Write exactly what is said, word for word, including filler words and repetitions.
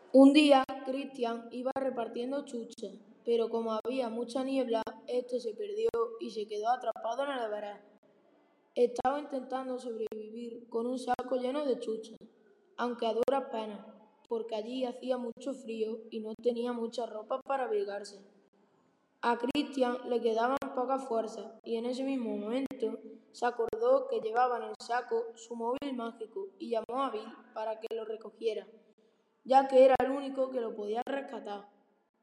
Un día, Cristian iba repartiendo chuches, pero como había mucha niebla, este se perdió y se quedó atrapado en el veré. Estaba intentando sobrevivir con un saco lleno de chuches, aunque a duras penas, porque allí hacía mucho frío y no tenía mucha ropa para abrigarse. A Cristian le quedaban pocas fuerzas y en ese mismo momento se acordó que llevaba en el saco su móvil mágico y llamó a Bill para que lo recogiera, ya que era el único que lo podía rescatar.